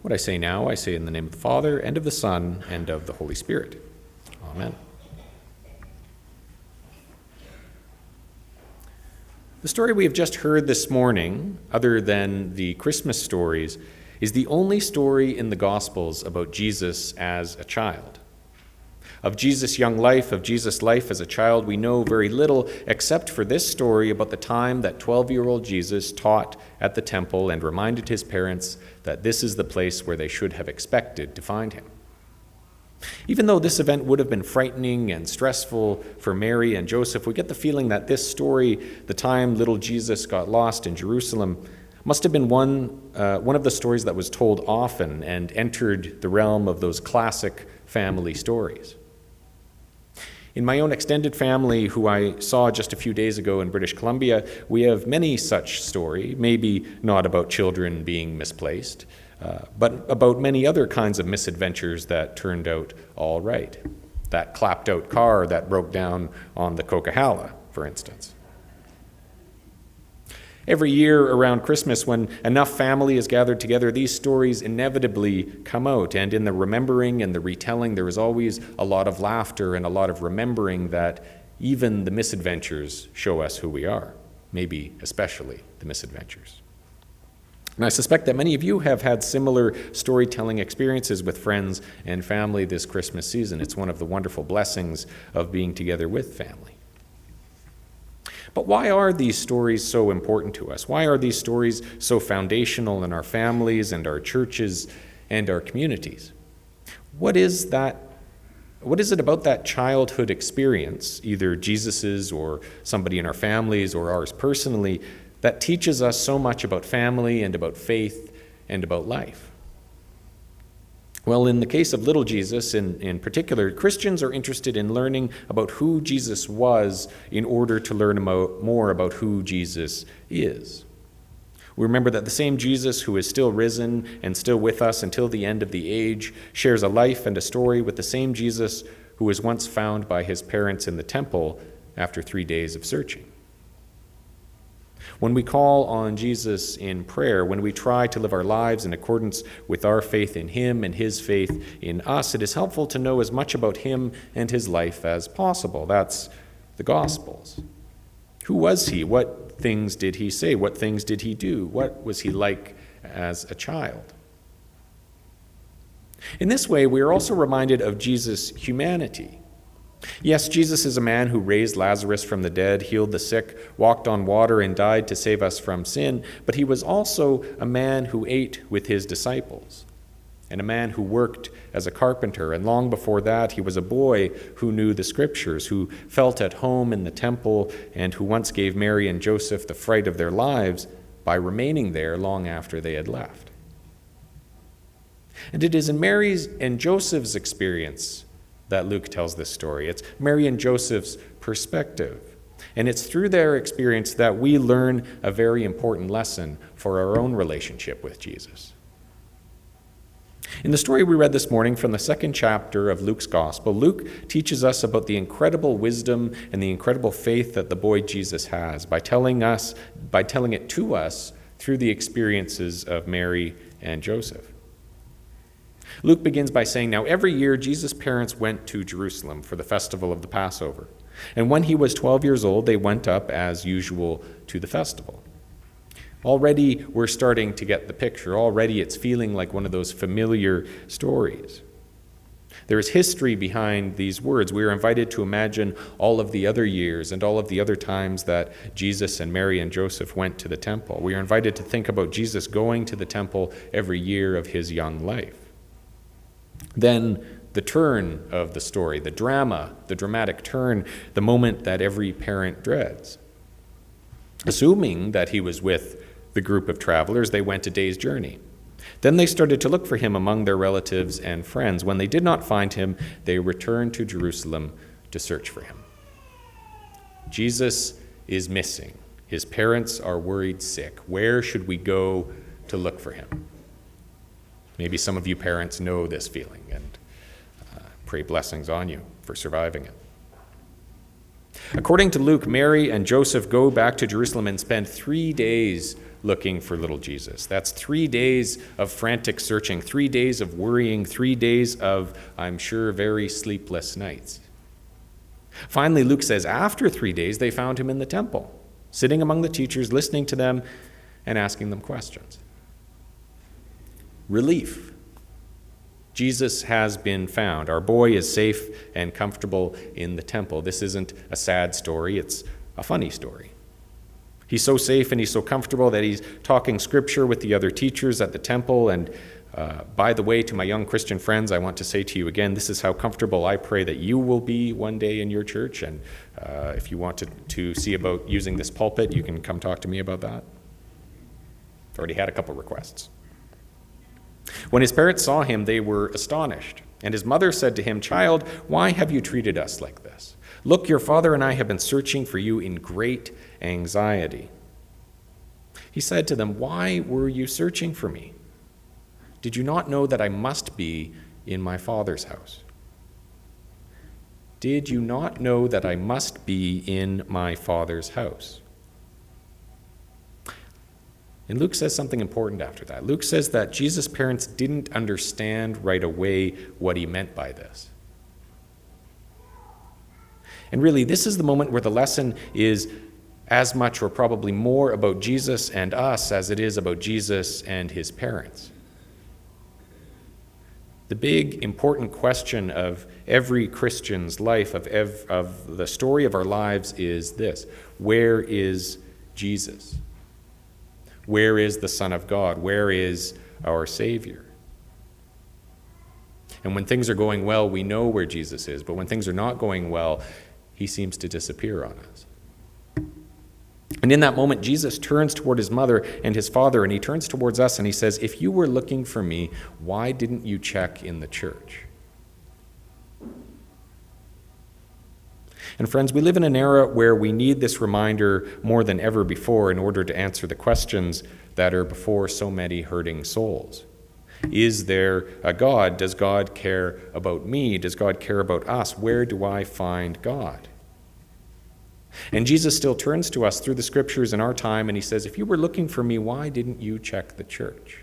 What I say now, I say in the name of the Father, and of the Son, and of the Holy Spirit. Amen. The story we have just heard this morning, other than the Christmas stories, is the only story in the Gospels about Jesus as a child. Of Jesus' young life, of Jesus' life as a child, we know very little except for this story about the time that 12-year-old Jesus taught at the temple and reminded his parents that this is the place where they should have expected to find him. Even though this event would have been frightening and stressful for Mary and Joseph, we get the feeling that this story, the time little Jesus got lost in Jerusalem, must have been one of the stories that was told often and entered the realm of those classic family stories. In my own extended family, who I saw just a few days ago in British Columbia, we have many such stories, maybe not about children being misplaced, but about many other kinds of misadventures that turned out all right. That clapped-out car that broke down on the Coquihalla, for instance. Every year around Christmas, when enough family is gathered together, these stories inevitably come out. And in the remembering and the retelling, there is always a lot of laughter and a lot of remembering that even the misadventures show us who we are, maybe especially the misadventures. And I suspect that many of you have had similar storytelling experiences with friends and family this Christmas season. It's one of the wonderful blessings of being together with family. But why are these stories so important to us? Why are these stories so foundational in our families and our churches and our communities? What is it about that childhood experience, either Jesus's or somebody in our families or ours personally, that teaches us so much about family and about faith and about life? Well, in the case of little Jesus in particular, Christians are interested in learning about who Jesus was in order to learn more about who Jesus is. We remember that the same Jesus who is still risen and still with us until the end of the age shares a life and a story with the same Jesus who was once found by his parents in the temple after 3 days of searching. When we call on Jesus in prayer, when we try to live our lives in accordance with our faith in him and his faith in us, it is helpful to know as much about him and his life as possible. That's the Gospels. Who was he? What things did he say? What things did he do? What was he like as a child? In this way, we are also reminded of Jesus' humanity. Yes, Jesus is a man who raised Lazarus from the dead, healed the sick, walked on water, and died to save us from sin, but he was also a man who ate with his disciples, and a man who worked as a carpenter, and long before that he was a boy who knew the scriptures, who felt at home in the temple, and who once gave Mary and Joseph the fright of their lives by remaining there long after they had left. And it is in Mary's and Joseph's experience that Luke tells this story. It's Mary and Joseph's perspective. And it's through their experience that we learn a very important lesson for our own relationship with Jesus. In the story we read this morning from the 2nd chapter of Luke's Gospel, Luke teaches us about the incredible wisdom and the incredible faith that the boy Jesus has by telling it to us through the experiences of Mary and Joseph. Luke begins by saying, now every year Jesus' parents went to Jerusalem for the festival of the Passover. And when he was 12 years old, they went up as usual to the festival. Already we're starting to get the picture. Already it's feeling like one of those familiar stories. There is history behind these words. We are invited to imagine all of the other years and all of the other times that Jesus and Mary and Joseph went to the temple. We are invited to think about Jesus going to the temple every year of his young life. Then the turn of the story, the drama, the dramatic turn, the moment that every parent dreads. Assuming that he was with the group of travelers, they went a day's journey. Then they started to look for him among their relatives and friends. When they did not find him, they returned to Jerusalem to search for him. Jesus is missing. His parents are worried sick. Where should we go to look for him? Maybe some of you parents know this feeling, and pray blessings on you for surviving it. According to Luke, Mary and Joseph go back to Jerusalem and spend 3 days looking for little Jesus. That's 3 days of frantic searching, 3 days of worrying, 3 days of, I'm sure, very sleepless nights. Finally, Luke says after 3 days, they found him in the temple, sitting among the teachers, listening to them and asking them questions. Relief. Jesus has been found. Our boy is safe and comfortable in the temple. This isn't a sad story, it's a funny story. He's so safe and he's so comfortable that he's talking scripture with the other teachers at the temple. And by the way, to my young Christian friends, I want to say to you again, this is how comfortable I pray that you will be one day in your church. And if you want to see about using this pulpit, you can come talk to me about that. I've already had a couple requests. When his parents saw him, they were astonished. And his mother said to him, "Child, why have you treated us like this? Look, your father and I have been searching for you in great anxiety." He said to them, "Why were you searching for me? Did you not know that I must be in my Father's house? Did you not know that I must be in my Father's house?" And Luke says something important after that. Luke says that Jesus' parents didn't understand right away what he meant by this. And really, this is the moment where the lesson is as much or probably more about Jesus and us as it is about Jesus and his parents. The big, important question of every Christian's life, of the story of our lives, is this: where is Jesus? Where is the Son of God? Where is our Savior? And when things are going well, we know where Jesus is. But when things are not going well, he seems to disappear on us. And in that moment, Jesus turns toward his mother and his father, and he turns towards us and he says, "If you were looking for me, why didn't you check in the church?" And friends, we live in an era where we need this reminder more than ever before in order to answer the questions that are before so many hurting souls. Is there a God? Does God care about me? Does God care about us? Where do I find God? And Jesus still turns to us through the scriptures in our time and he says, "If you were looking for me, why didn't you check the church?"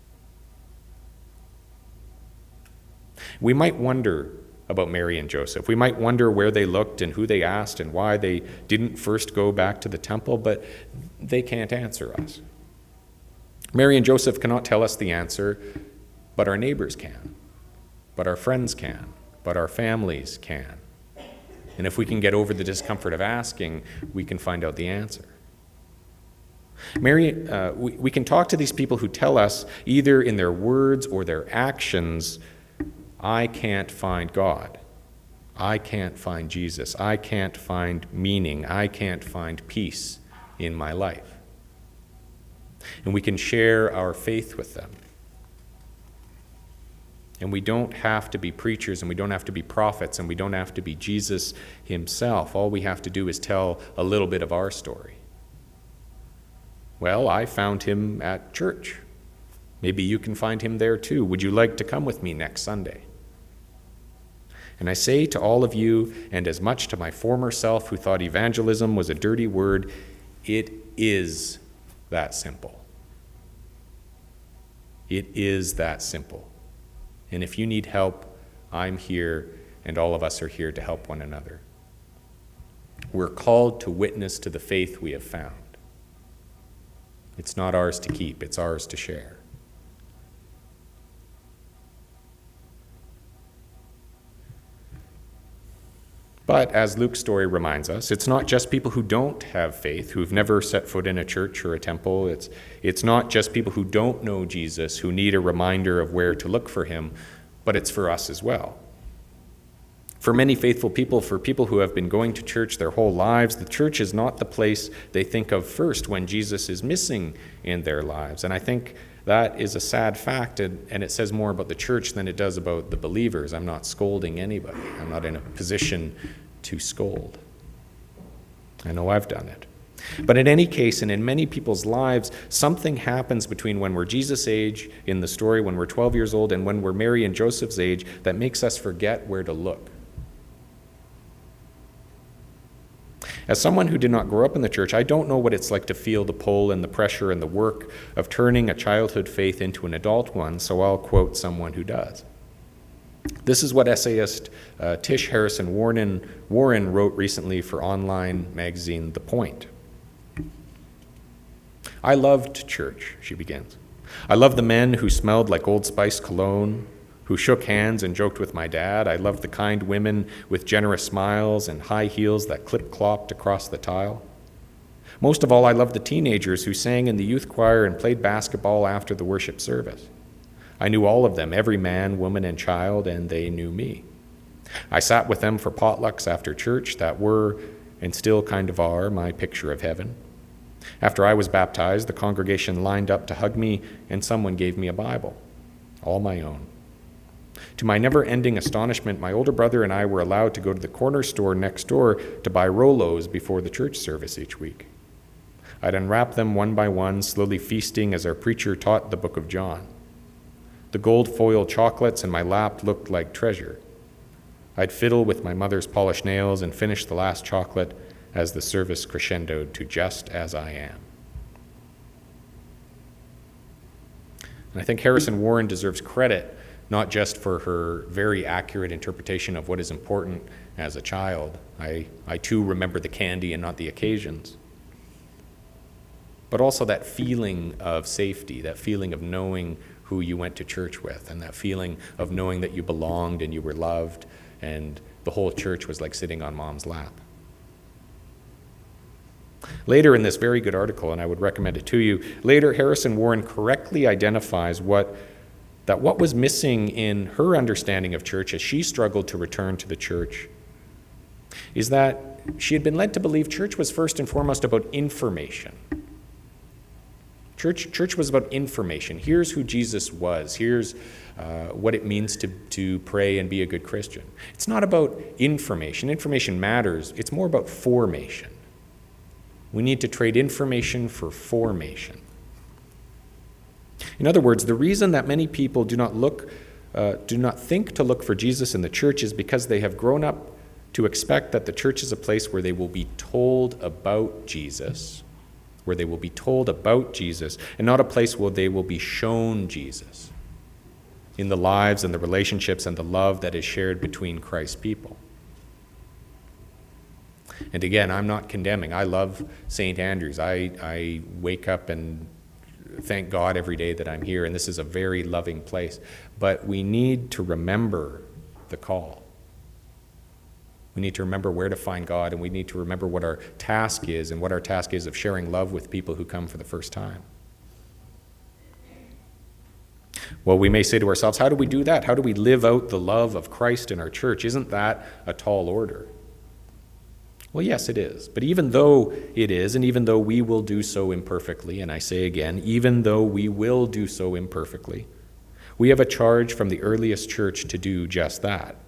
We might wonder about Mary and Joseph. We might wonder where they looked and who they asked and why they didn't first go back to the temple, but they can't answer us. Mary and Joseph cannot tell us the answer, but our neighbors can, but our friends can, but our families can. And if we can get over the discomfort of asking, we can find out the answer. We can talk to these people who tell us, either in their words or their actions, I can't find God. I can't find Jesus. I can't find meaning. I can't find peace in my life. And we can share our faith with them. And we don't have to be preachers, and we don't have to be prophets, and we don't have to be Jesus himself. All we have to do is tell a little bit of our story. Well, I found him at church. Maybe you can find him there too. Would you like to come with me next Sunday? And I say to all of you, and as much to my former self who thought evangelism was a dirty word, it is that simple. It is that simple. And if you need help, I'm here, and all of us are here to help one another. We're called to witness to the faith we have found. It's not ours to keep, it's ours to share. But as Luke's story reminds us, it's not just people who don't have faith, who've never set foot in a church or a temple. It's not just people who don't know Jesus who need a reminder of where to look for him, but it's for us as well. For many faithful people, for people who have been going to church their whole lives, the church is not the place they think of first when Jesus is missing in their lives. And I think that is a sad fact, and it says more about the church than it does about the believers. I'm not scolding anybody. I'm not in a position to scold. I know I've done it. But in any case, and in many people's lives, something happens between when we're Jesus' age in the story, when we're 12 years old, and when we're Mary and Joseph's age, that makes us forget where to look. As someone who did not grow up in the church, I don't know what it's like to feel the pull and the pressure and the work of turning a childhood faith into an adult one, so I'll quote someone who does. This is what essayist Tish Harrison Warren wrote recently for online magazine The Point. I loved church, she begins. I loved the men who smelled like Old Spice cologne, who shook hands and joked with my dad. I loved the kind women with generous smiles and high heels that clip-clopped across the tile. Most of all, I loved the teenagers who sang in the youth choir and played basketball after the worship service. I knew all of them, every man, woman, and child, and they knew me. I sat with them for potlucks after church that were, and still kind of are, my picture of heaven. After I was baptized, the congregation lined up to hug me, and someone gave me a Bible, all my own. To my never-ending astonishment, my older brother and I were allowed to go to the corner store next door to buy Rolos before the church service each week. I'd unwrap them one by one, slowly feasting as our preacher taught the book of John. The gold foil chocolates in my lap looked like treasure. I'd fiddle with my mother's polished nails and finish the last chocolate as the service crescendoed to Just As I Am. And I think Harrison Warren deserves credit not just for her very accurate interpretation of what is important as a child. I too remember the candy and not the occasions. But also that feeling of safety, that feeling of knowing who you went to church with, and that feeling of knowing that you belonged and you were loved, and the whole church was like sitting on mom's lap. Later in this very good article, and I would recommend it to you, later Harrison Warren correctly identifies what was missing in her understanding of church as she struggled to return to the church is that she had been led to believe church was first and foremost about information. Church was about information. Here's who Jesus was. Here's what it means to pray and be a good Christian. It's not about information. Information matters. It's more about formation. We need to trade information for formation. In other words, the reason that many people do not think to look for Jesus in the church is because they have grown up to expect that the church is a place where they will be told about Jesus, and not a place where they will be shown Jesus in the lives and the relationships and the love that is shared between Christ's people. And again, I'm not condemning. I love St. Andrew's. I wake up and thank God every day that I'm here, and this is a very loving place. But we need to remember the call. We need to remember where to find God, and we need to remember what our task is, and what our task is of sharing love with people who come for the first time. Well, we may say to ourselves, how do we do that? How do we live out the love of Christ in our church? Isn't that a tall order? Well, yes, it is. But even though it is, and even though we will do so imperfectly, and I say again, even though we will do so imperfectly, we have a charge from the earliest church to do just that.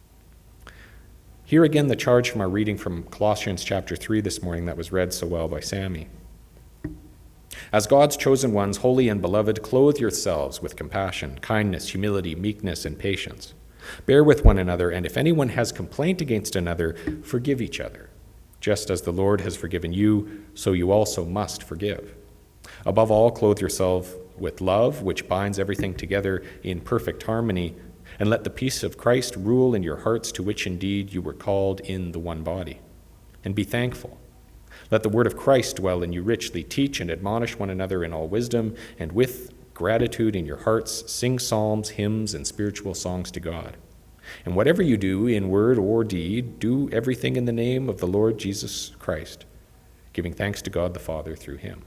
Here again, the charge from our reading from Colossians chapter 3 this morning that was read so well by Sammy. As God's chosen ones, holy and beloved, clothe yourselves with compassion, kindness, humility, meekness, and patience. Bear with one another, and if anyone has complaint against another, forgive each other. Just as the Lord has forgiven you, so you also must forgive. Above all, clothe yourself with love, which binds everything together in perfect harmony, and let the peace of Christ rule in your hearts, to which indeed you were called in the one body. And be thankful. Let the word of Christ dwell in you richly. Teach and admonish one another in all wisdom, and with gratitude in your hearts, sing psalms, hymns, and spiritual songs to God. And whatever you do, in word or deed, do everything in the name of the Lord Jesus Christ, giving thanks to God the Father through him.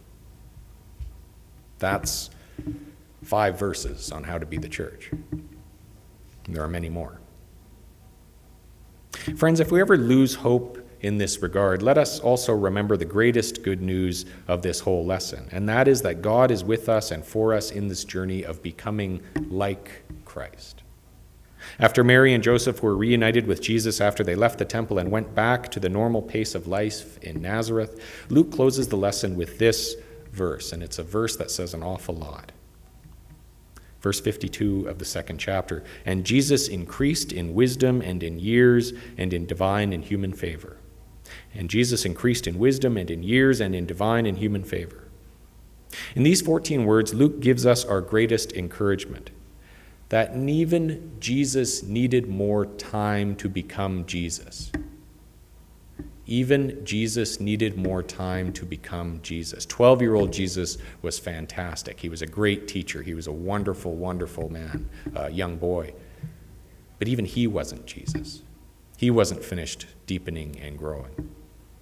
That's 5 verses on how to be the church. And there are many more. Friends, if we ever lose hope in this regard, let us also remember the greatest good news of this whole lesson, and that is that God is with us and for us in this journey of becoming like Christ. After Mary and Joseph were reunited with Jesus after they left the temple and went back to the normal pace of life in Nazareth, Luke closes the lesson with this verse, and it's a verse that says an awful lot. Verse 52 of the 2nd chapter, and Jesus increased in wisdom and in years and in divine and human favor. And Jesus increased in wisdom and in years and in divine and human favor. In these 14 words, Luke gives us our greatest encouragement, that even Jesus needed more time to become Jesus. Even Jesus needed more time to become Jesus. 12-year-old Jesus was fantastic. He was a great teacher. He was a wonderful, wonderful man, young boy. But even he wasn't Jesus. He wasn't finished deepening and growing.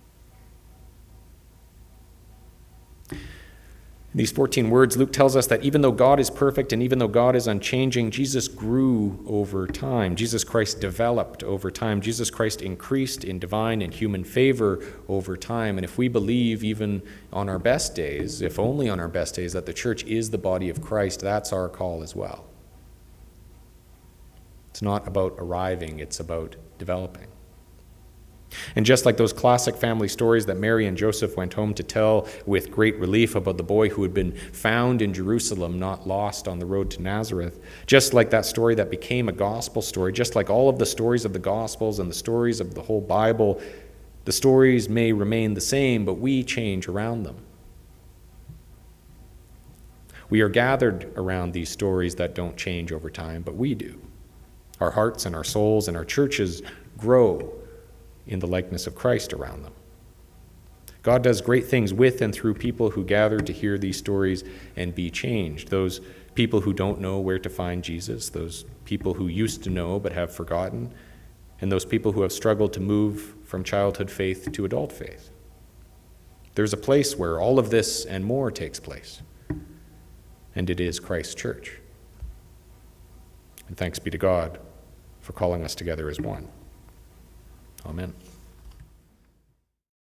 In these 14 words, Luke tells us that even though God is perfect and even though God is unchanging, Jesus grew over time. Jesus Christ developed over time. Jesus Christ increased in divine and human favor over time. And if we believe even on our best days, if only on our best days, that the church is the body of Christ, that's our call as well. It's not about arriving, it's about developing. And just like those classic family stories that Mary and Joseph went home to tell with great relief about the boy who had been found in Jerusalem, not lost on the road to Nazareth, just like that story that became a gospel story, just like all of the stories of the Gospels and the stories of the whole Bible, the stories may remain the same, but we change around them. We are gathered around these stories that don't change over time, but we do. Our hearts and our souls and our churches grow in the likeness of Christ around them. God does great things with and through people who gather to hear these stories and be changed. Those people who don't know where to find Jesus, those people who used to know but have forgotten, and those people who have struggled to move from childhood faith to adult faith. There's a place where all of this and more takes place, and it is Christ's church. And thanks be to God for calling us together as one. Amen.